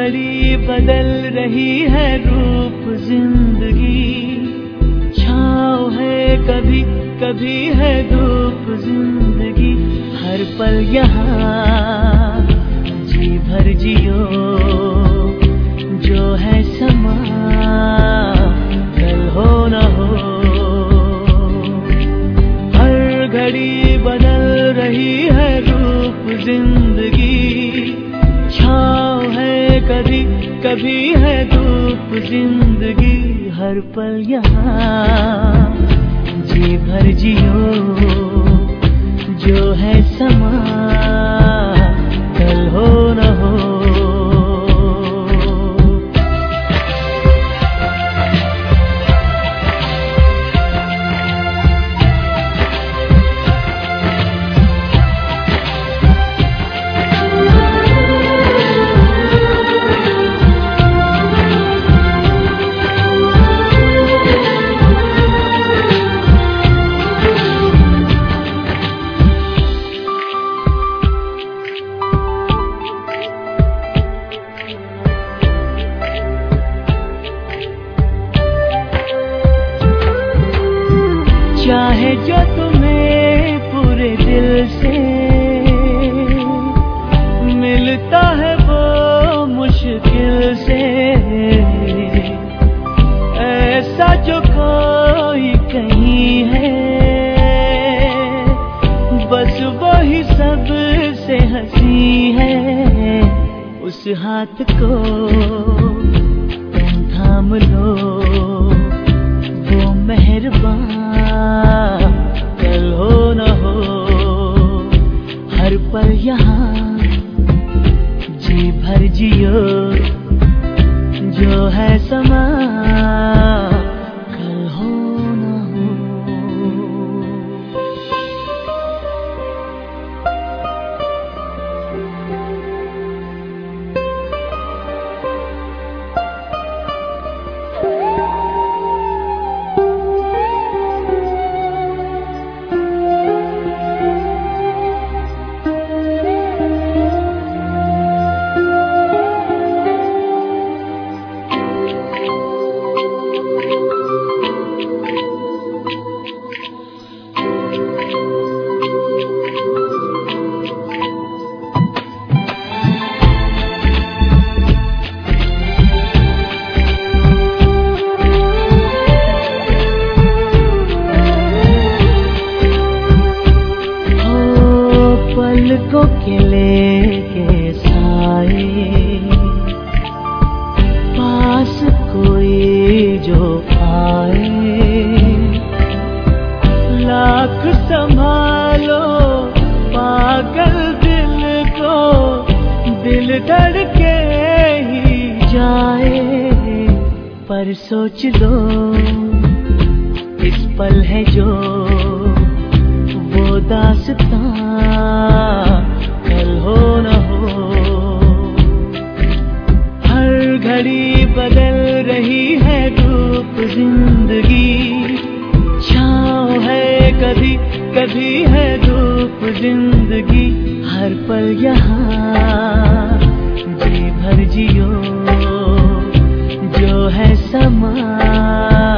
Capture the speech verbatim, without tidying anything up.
घड़ी बदल रही है रूप जिंदगी, छाँव है कभी कभी है धूप जिंदगी। हर पल यहाँ जी भर जियो, जो है समा कल हो न हो। हर घड़ी बदल रही है रूप जिंदगी, छाँव है कभी कभी है धूप जिंदगी। हर पल यहाँ जी भर जियो, जो है समा कल हो न हो। चाहे जो तुम्हें पूरे दिल से मिलता है वो मुश्किल से, ऐसा जो कोई कहीं है बस वो ही सब से हंसी है। उस हाथ को तुम थाम लो, वो मेहरबान कल हो न हो। हर पल यहाँ जी भर जियो, जो है समा कल हो न हो। पलकों के लेके साए, पास कोई जो आए। लाख संभालो पागल दिल को, दिल धड़के ही जाए। पर सोच लो इस पल है जो वो दास्तां कल हो न हो। हर घड़ी बदल रही है रूप जिंदगी, छाँव है कभी कभी है धूप जिंदगी। हर पल यहाँ जी भर जियो, जो है समा